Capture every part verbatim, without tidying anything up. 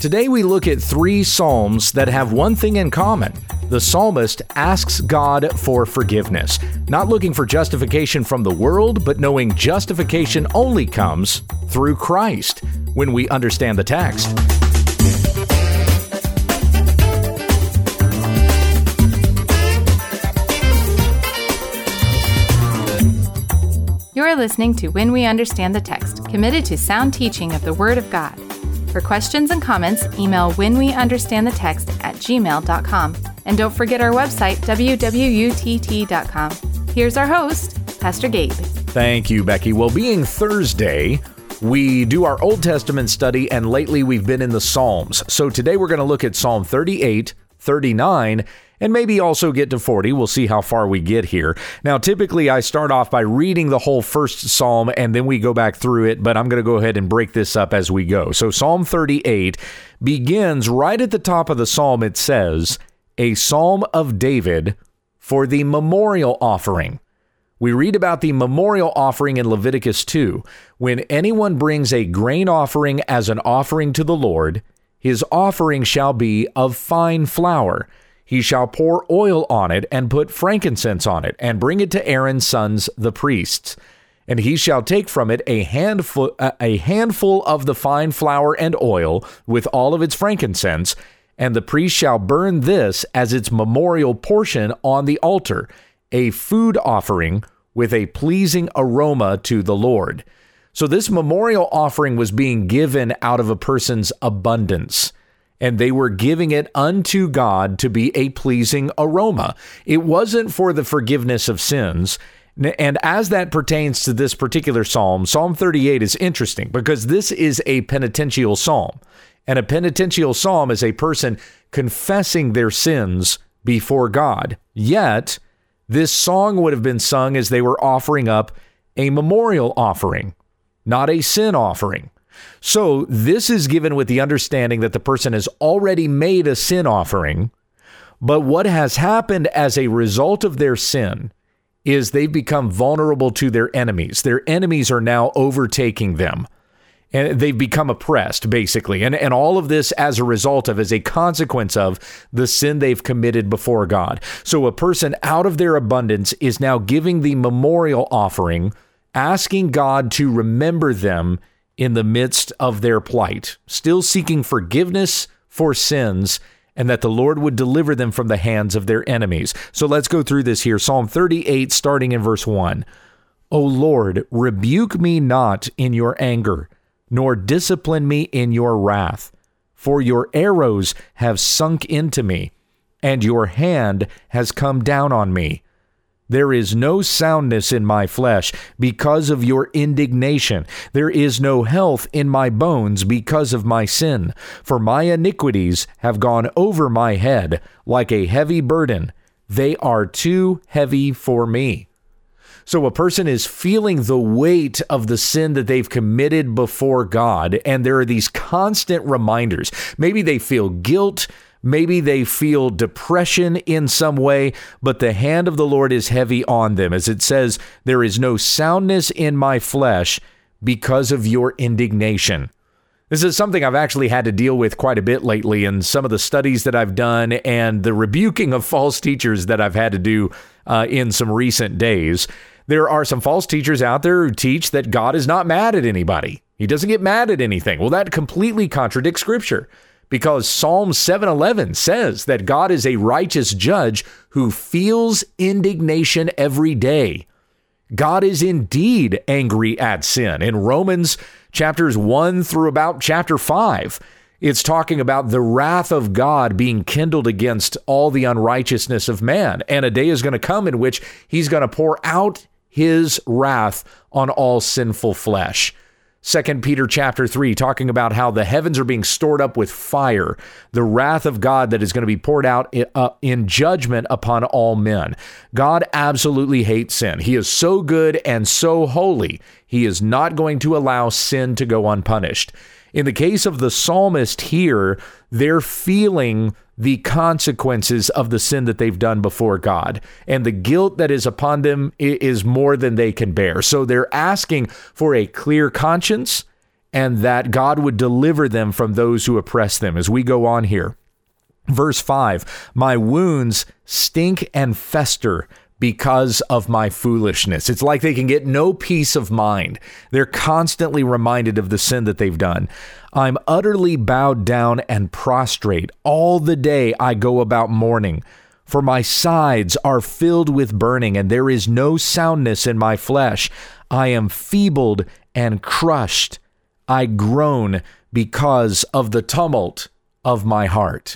Today we look at three Psalms that have one thing in common. The psalmist asks God for forgiveness, not looking for justification from the world, but knowing justification only comes through Christ when we understand the text. You're listening to When We Understand the Text, committed to sound teaching of the Word of God. For questions and comments, email whenweunderstandthetext at gmail dot com. And don't forget our website, w w u t t dot com. Here's our host, Pastor Gabe. Thank you, Becky. Well, being Thursday, we do our Old Testament study, and lately we've been in the Psalms. So today we're going to look at Psalm thirty-eight, thirty-nine, and maybe also get to forty. We'll see how far we get here. Now, typically I start off by reading the whole first psalm and then we go back through it, but I'm going to go ahead and break this up as we go. So Psalm thirty-eight begins right at the top of the psalm. It says, "A psalm of David for the memorial offering." We read about the memorial offering in Leviticus two. When anyone brings a grain offering as an offering to the Lord, his offering shall be of fine flour. He shall pour oil on it and put frankincense on it and bring it to Aaron's sons, the priests. And he shall take from it a handful, a handful of the fine flour and oil with all of its frankincense, and the priest shall burn this as its memorial portion on the altar, a food offering with a pleasing aroma to the Lord. So this memorial offering was being given out of a person's abundance, and they were giving it unto God to be a pleasing aroma. It wasn't for the forgiveness of sins. And as that pertains to this particular psalm, Psalm thirty-eight is interesting because this is a penitential psalm. And a penitential psalm is a person confessing their sins before God. Yet, this song would have been sung as they were offering up a memorial offering, not a sin offering. So this is given with the understanding that the person has already made a sin offering, but what has happened as a result of their sin is they've become vulnerable to their enemies. Their enemies are now overtaking them, and they've become oppressed, basically. And, and all of this as a result of, as a consequence of the sin they've committed before God. So a person out of their abundance is now giving the memorial offering, asking God to remember them in the midst of their plight, still seeking forgiveness for sins, and that the Lord would deliver them from the hands of their enemies. So let's go through this here. Psalm thirty-eight, starting in verse one. "O Lord, rebuke me not in your anger, nor discipline me in your wrath. For your arrows have sunk into me, and your hand has come down on me. There is no soundness in my flesh because of your indignation. There is no health in my bones because of my sin. For my iniquities have gone over my head like a heavy burden. They are too heavy for me." So a person is feeling the weight of the sin that they've committed before God, and there are these constant reminders. Maybe they feel guilt. Maybe they feel depression in some way, but the hand of the Lord is heavy on them. As it says, there is no soundness in my flesh because of your indignation. This is something I've actually had to deal with quite a bit lately in some of the studies that I've done and the rebuking of false teachers that I've had to do uh, in some recent days. There are some false teachers out there who teach that God is not mad at anybody. He doesn't get mad at anything. Well, that completely contradicts Scripture, because Psalm seven eleven says that God is a righteous judge who feels indignation every day. God is indeed angry at sin. In Romans chapters one through about chapter five, it's talking about the wrath of God being kindled against all the unrighteousness of man. And a day is going to come in which he's going to pour out his wrath on all sinful flesh. Second Peter chapter three, talking about how the heavens are being stored up with fire, the wrath of God that is going to be poured out in judgment upon all men. God absolutely hates sin. He is so good and so holy. He is not going to allow sin to go unpunished. In the case of the psalmist here, they're feeling the consequences of the sin that they've done before God, and the guilt that is upon them is more than they can bear. So they're asking for a clear conscience and that God would deliver them from those who oppress them. As we go on here, verse five, my wounds stink and fester because of my foolishness. It's like they can get no peace of mind. They're constantly reminded of the sin that they've done. I'm utterly bowed down and prostrate. All the day I go about mourning, for my sides are filled with burning, and there is no soundness in my flesh. I am feebled and crushed. I groan because of the tumult of my heart.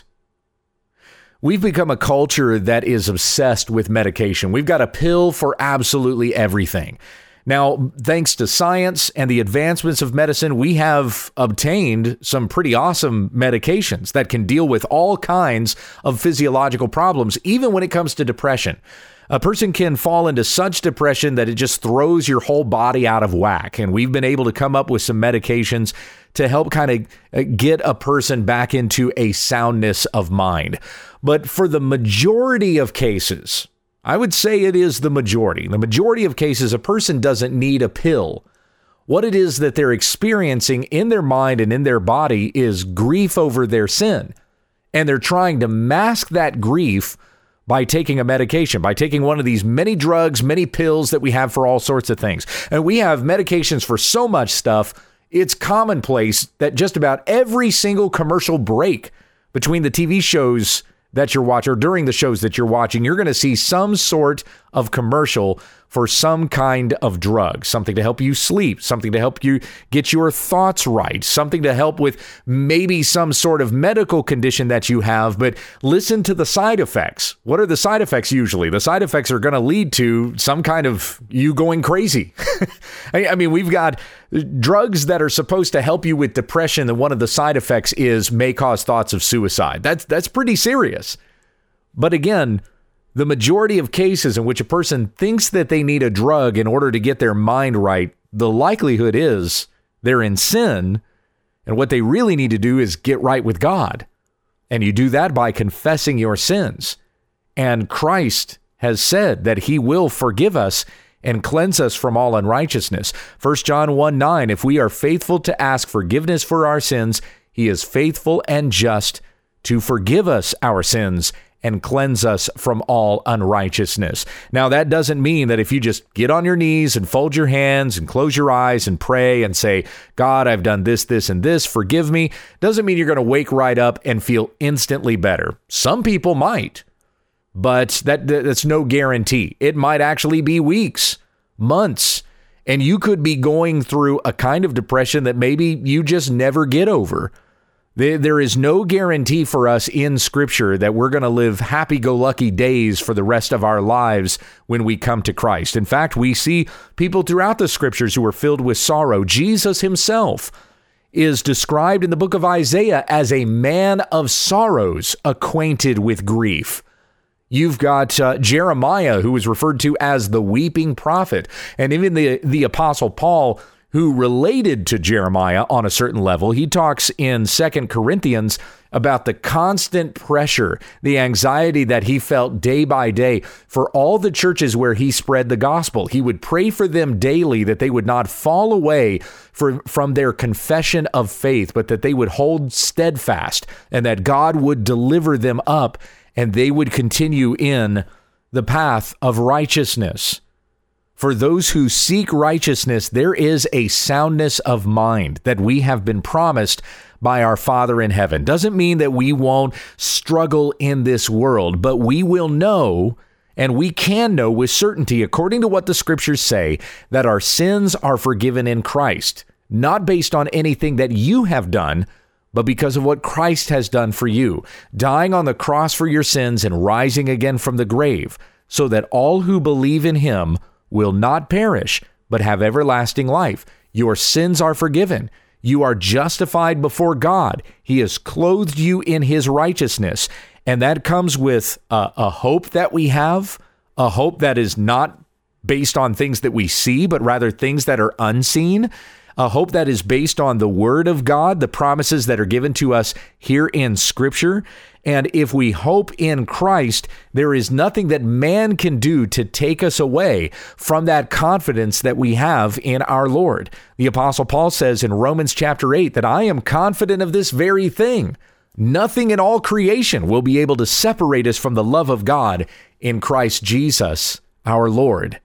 We've become a culture that is obsessed with medication. We've got a pill for absolutely everything. Now, thanks to science and the advancements of medicine, we have obtained some pretty awesome medications that can deal with all kinds of physiological problems, even when it comes to depression. A person can fall into such depression that it just throws your whole body out of whack. And we've been able to come up with some medications to help kind of get a person back into a soundness of mind. But for the majority of cases, I would say it is the majority. The majority of cases, a person doesn't need a pill. What it is that they're experiencing in their mind and in their body is grief over their sin. And they're trying to mask that grief by taking a medication, by taking one of these many drugs, many pills that we have for all sorts of things. And we have medications for so much stuff, it's commonplace that just about every single commercial break between the T V shows that you're watching, or during the shows that you're watching, you're going to see some sort of commercial for some kind of drug, something to help you sleep, something to help you get your thoughts right, something to help with maybe some sort of medical condition that you have. But listen to the side effects. What are the side effects usually? The side effects are going to lead to some kind of you going crazy. I mean, we've got drugs that are supposed to help you with depression, and one of the side effects is may cause thoughts of suicide. That's that's pretty serious. But again, the majority of cases in which a person thinks that they need a drug in order to get their mind right, the likelihood is they're in sin, and what they really need to do is get right with God. And you do that by confessing your sins. And Christ has said that he will forgive us and cleanse us from all unrighteousness. First John one nine, if we are faithful to ask forgiveness for our sins, he is faithful and just to forgive us our sins and cleanse us from all unrighteousness. Now, that doesn't mean that if you just get on your knees and fold your hands and close your eyes and pray and say, God, I've done this, this, and this, forgive me, doesn't mean you're going to wake right up and feel instantly better. Some people might, but that that's no guarantee. It might actually be weeks, months, and you could be going through a kind of depression that maybe you just never get over. There is no guarantee for us in Scripture that we're going to live happy-go-lucky days for the rest of our lives when we come to Christ. In fact, we see people throughout the Scriptures who are filled with sorrow. Jesus himself is described in the book of Isaiah as a man of sorrows, acquainted with grief. You've got uh, Jeremiah, who is referred to as the weeping prophet, and even the, the Apostle Paul, who related to Jeremiah on a certain level. He talks in Second Corinthians about the constant pressure, the anxiety that he felt day by day for all the churches where he spread the gospel. He would pray for them daily that they would not fall away for, from their confession of faith, but that they would hold steadfast and that God would deliver them up and they would continue in the path of righteousness. For those who seek righteousness, there is a soundness of mind that we have been promised by our Father in heaven. Doesn't mean that we won't struggle in this world, but we will know, and we can know with certainty, according to what the Scriptures say, that our sins are forgiven in Christ, not based on anything that you have done, but because of what Christ has done for you, dying on the cross for your sins and rising again from the grave, so that all who believe in him will not perish, but have everlasting life. Your sins are forgiven. You are justified before God. He has clothed you in his righteousness. And that comes with a, a hope that we have, a hope that is not based on things that we see, but rather things that are unseen, a hope that is based on the Word of God, the promises that are given to us here in Scripture. And if we hope in Christ, there is nothing that man can do to take us away from that confidence that we have in our Lord. The Apostle Paul says in Romans chapter eight that I am confident of this very thing. Nothing in all creation will be able to separate us from the love of God in Christ Jesus, our Lord.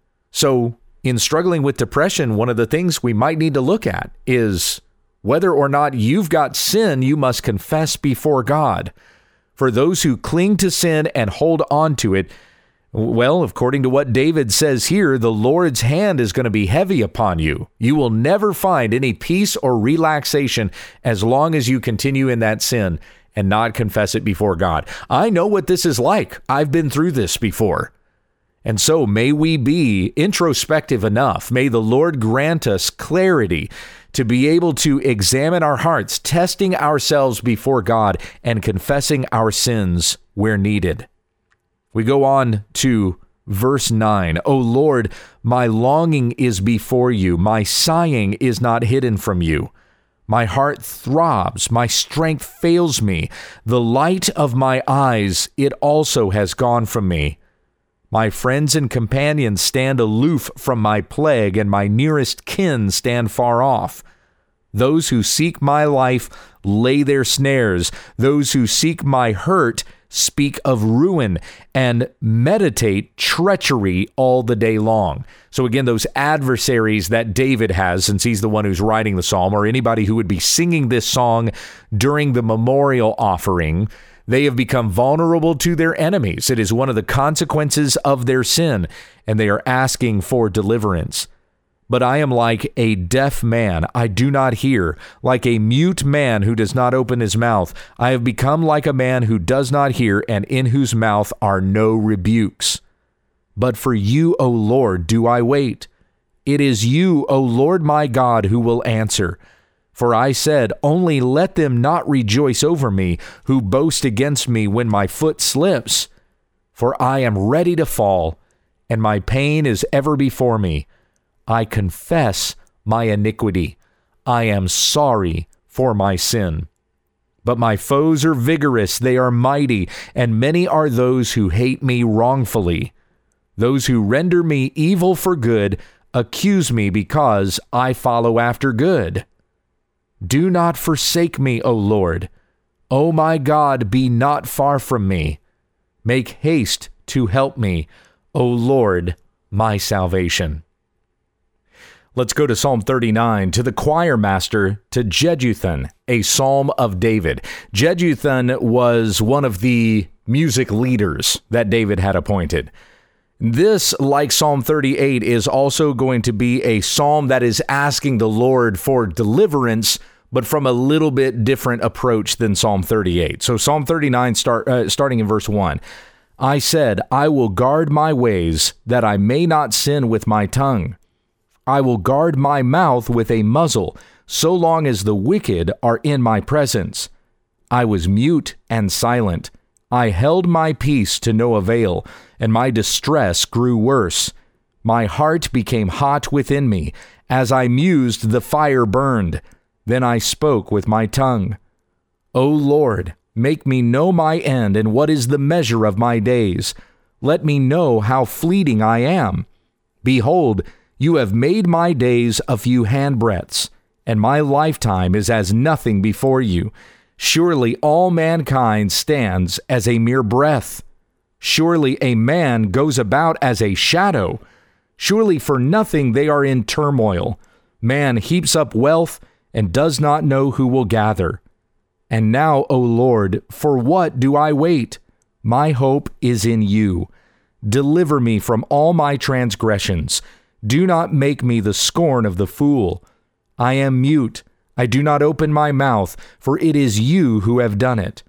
So in struggling with depression, one of the things we might need to look at is whether or not you've got sin you must confess before God. For those who cling to sin and hold on to it, well, according to what David says here, the Lord's hand is going to be heavy upon you. You will never find any peace or relaxation as long as you continue in that sin and not confess it before God. I know what this is like. I've been through this before. And so may we be introspective enough. May the Lord grant us clarity to be able to examine our hearts, testing ourselves before God and confessing our sins where needed. We go on to verse nine. O Lord, my longing is before you. My sighing is not hidden from you. My heart throbs. My strength fails me. The light of my eyes, it also has gone from me. My friends and companions stand aloof from my plague, and my nearest kin stand far off. Those who seek my life lay their snares. Those who seek my hurt speak of ruin and meditate treachery all the day long. So again, those adversaries that David has, since he's the one who's writing the psalm, or anybody who would be singing this song during the memorial offering, they have become vulnerable to their enemies. It is one of the consequences of their sin, and they are asking for deliverance. But I am like a deaf man, I do not hear, like a mute man who does not open his mouth. I have become like a man who does not hear, and in whose mouth are no rebukes. But for you, O Lord, do I wait. It is you, O Lord my God, who will answer. For I said, only let them not rejoice over me, who boast against me when my foot slips. For I am ready to fall, and my pain is ever before me. I confess my iniquity. I am sorry for my sin. But my foes are vigorous, they are mighty, and many are those who hate me wrongfully. Those who render me evil for good accuse me because I follow after good. Do not forsake me, O Lord. O my God, be not far from me. Make haste to help me, O Lord, my salvation. Let's go to Psalm thirty-nine, to the choir master, to Jeduthun, a psalm of David. Jeduthun was one of the music leaders that David had appointed. This, like Psalm thirty-eight, is also going to be a psalm that is asking the Lord for deliverance, but from a little bit different approach than Psalm thirty-eight. So Psalm thirty-nine, start, uh, starting in verse one. I said, I will guard my ways, that I may not sin with my tongue. I will guard my mouth with a muzzle, so long as the wicked are in my presence. I was mute and silent. I held my peace to no avail, and my distress grew worse. My heart became hot within me. As I mused, the fire burned. Then I spoke with my tongue. O Lord, make me know my end and what is the measure of my days. Let me know how fleeting I am. Behold, you have made my days a few handbreadths, and my lifetime is as nothing before you. Surely all mankind stands as a mere breath. Surely a man goes about as a shadow. Surely for nothing they are in turmoil. Man heaps up wealth and does not know who will gather. And now, O Lord, for what do I wait? My hope is in you. Deliver me from all my transgressions. Do not make me the scorn of the fool. I am mute. I do not open my mouth, for it is you who have done it.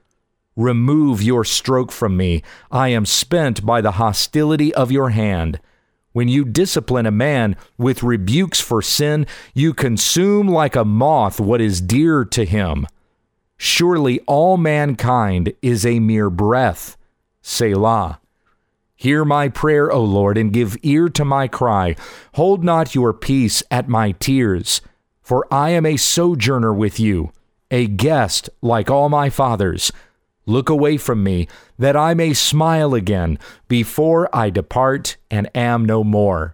Remove your stroke from me. I am spent by the hostility of your hand. When you discipline a man with rebukes for sin, you consume like a moth what is dear to him. Surely all mankind is a mere breath. Selah. Hear my prayer, O Lord, and give ear to my cry. Hold not your peace at my tears. For I am a sojourner with you, a guest like all my fathers. Look away from me, that I may smile again before I depart and am no more.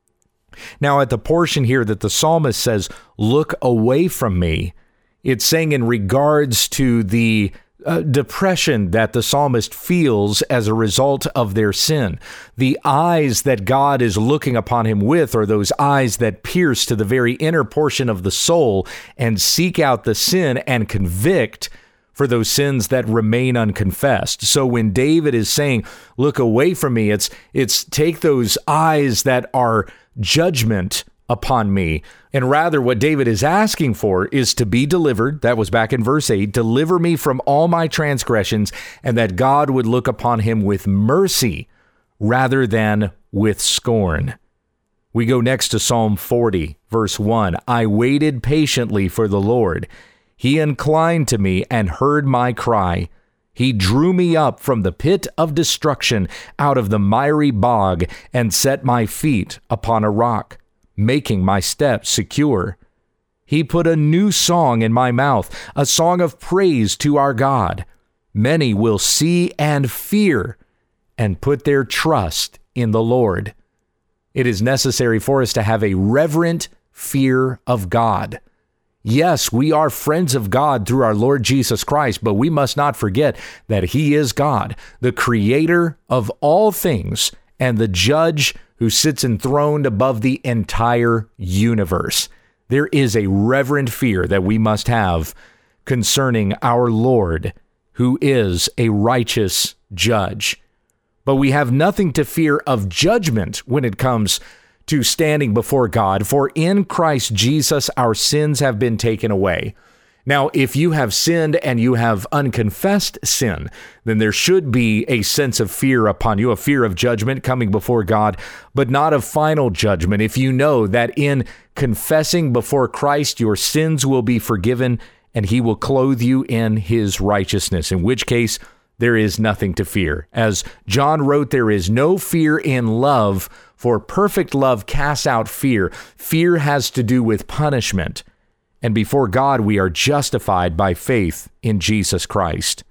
Now, at the portion here that the psalmist says, look away from me, it's saying in regards to the uh, depression that the psalmist feels as a result of their sin. The eyes that God is looking upon him with are those eyes that pierce to the very inner portion of the soul and seek out the sin and convict for those sins that remain unconfessed. So when David is saying, look away from me, it's it's take those eyes that are judgment upon me. And rather what David is asking for is to be delivered. That was back in verse eight. Deliver me from all my transgressions, and that God would look upon him with mercy rather than with scorn. We go next to Psalm forty, verse one. I waited patiently for the Lord. He inclined to me and heard my cry. He drew me up from the pit of destruction, out of the miry bog, and set my feet upon a rock, making my steps secure. He put a new song in my mouth, a song of praise to our God. Many will see and fear and put their trust in the Lord. It is necessary for us to have a reverent fear of God. Yes, we are friends of God through our Lord Jesus Christ, but we must not forget that he is God, the creator of all things and the judge who sits enthroned above the entire universe. There is a reverent fear that we must have concerning our Lord, who is a righteous judge. But we have nothing to fear of judgment when it comes to standing before God, for in Christ Jesus our sins have been taken away. Now, if you have sinned and you have unconfessed sin, then there should be a sense of fear upon you, a fear of judgment coming before God, but not of final judgment. If you know that in confessing before Christ, your sins will be forgiven and he will clothe you in his righteousness, in which case there is nothing to fear. As John wrote, there is no fear in love, for perfect love casts out fear. Fear has to do with punishment. And before God, we are justified by faith in Jesus Christ.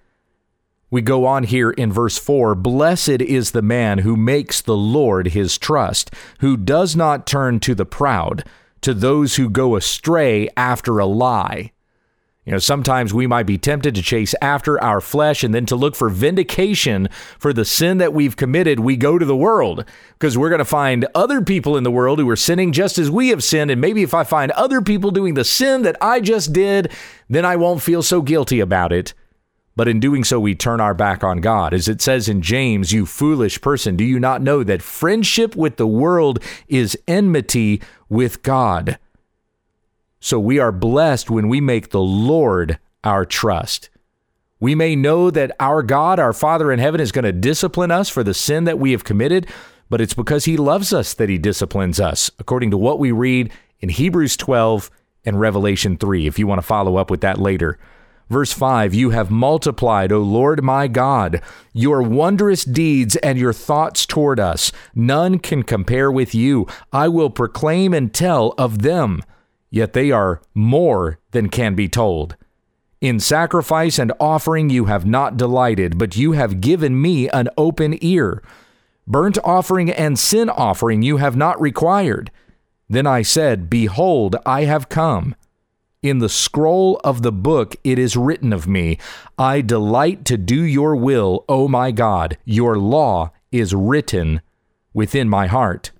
We go on here in verse four, blessed is the man who makes the Lord his trust, who does not turn to the proud, to those who go astray after a lie. You know, sometimes we might be tempted to chase after our flesh and then to look for vindication for the sin that we've committed. We go to the world because we're going to find other people in the world who are sinning just as we have sinned. And maybe if I find other people doing the sin that I just did, then I won't feel so guilty about it. But in doing so, we turn our back on God. As it says in James, you foolish person, do you not know that friendship with the world is enmity with God? So we are blessed when we make the Lord our trust. We may know that our God, our Father in heaven, is going to discipline us for the sin that we have committed, but it's because he loves us that he disciplines us, according to what we read in Hebrews twelve and Revelation three, if you want to follow up with that later. Verse five, you have multiplied, O Lord my God, your wondrous deeds and your thoughts toward us. None can compare with you. I will proclaim and tell of them. Yet they are more than can be told. In sacrifice and offering you have not delighted, but you have given me an open ear. Burnt offering and sin offering you have not required. Then I said, behold, I have come. In the scroll of the book it is written of me, I delight to do your will, O my God. Your law is written within my heart.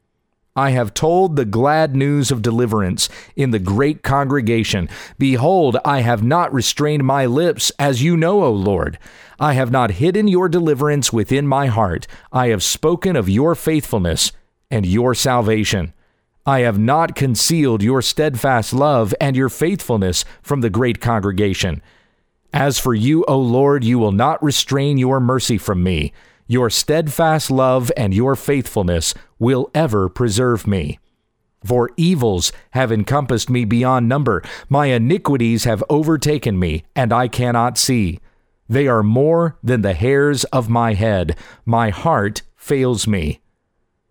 I have told the glad news of deliverance in the great congregation. Behold, I have not restrained my lips, as you know, O Lord. I have not hidden your deliverance within my heart. I have spoken of your faithfulness and your salvation. I have not concealed your steadfast love and your faithfulness from the great congregation. As for you, O Lord, you will not restrain your mercy from me. Your steadfast love and your faithfulness will ever preserve me. For evils have encompassed me beyond number. My iniquities have overtaken me, and I cannot see. They are more than the hairs of my head. My heart fails me.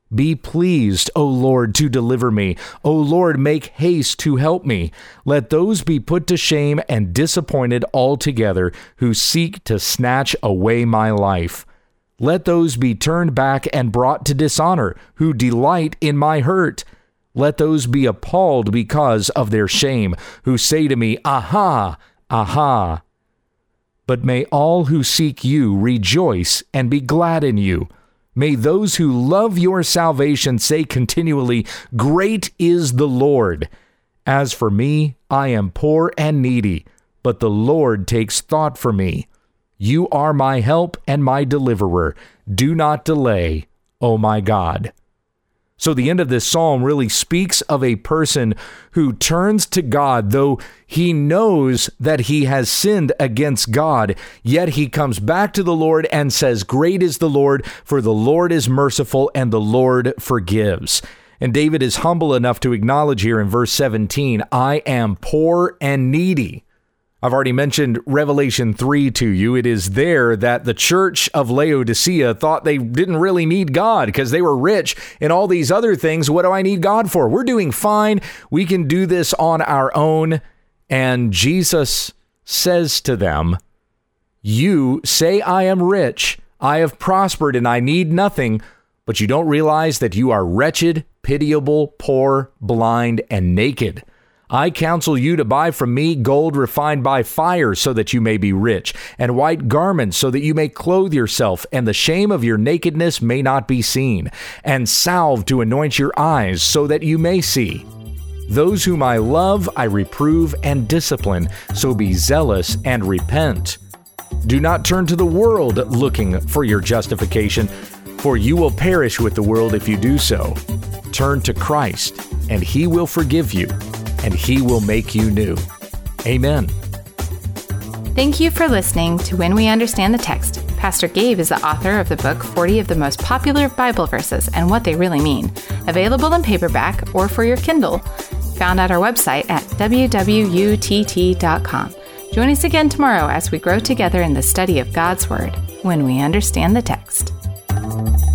Be pleased, O Lord, to deliver me. O Lord, make haste to help me. Let those be put to shame and disappointed altogether who seek to snatch away my life. Let those be turned back and brought to dishonor who delight in my hurt. Let those be appalled because of their shame, who say to me, Aha, aha. But may all who seek you rejoice and be glad in you. May those who love your salvation say continually, Great is the Lord. As for me, I am poor and needy, but the Lord takes thought for me. You are my help and my deliverer. Do not delay, O my God. So the end of this psalm really speaks of a person who turns to God, though he knows that he has sinned against God, yet he comes back to the Lord and says, Great is the Lord, for the Lord is merciful and the Lord forgives. And David is humble enough to acknowledge here in verse seventeen, I am poor and needy. I've already mentioned Revelation three to you. It is there that the church of Laodicea thought they didn't really need God because they were rich in all these other things. What do I need God for? We're doing fine. We can do this on our own. And Jesus says to them, you say I am rich, I have prospered, and I need nothing, but you don't realize that you are wretched, pitiable, poor, blind, and naked. I counsel you to buy from me gold refined by fire so that you may be rich, and white garments so that you may clothe yourself, and the shame of your nakedness may not be seen, and salve to anoint your eyes so that you may see. Those whom I love, I reprove and discipline, so be zealous and repent. Do not turn to the world looking for your justification, for you will perish with the world if you do so. Turn to Christ, and he will forgive you, and he will make you new. Amen. Thank you for listening to When We Understand the Text. Pastor Gabe is the author of the book forty of the Most Popular Bible Verses and What They Really Mean, available in paperback or for your Kindle, found at our website at w w u t t dot com. Join us again tomorrow as we grow together in the study of God's Word, When We Understand the Text.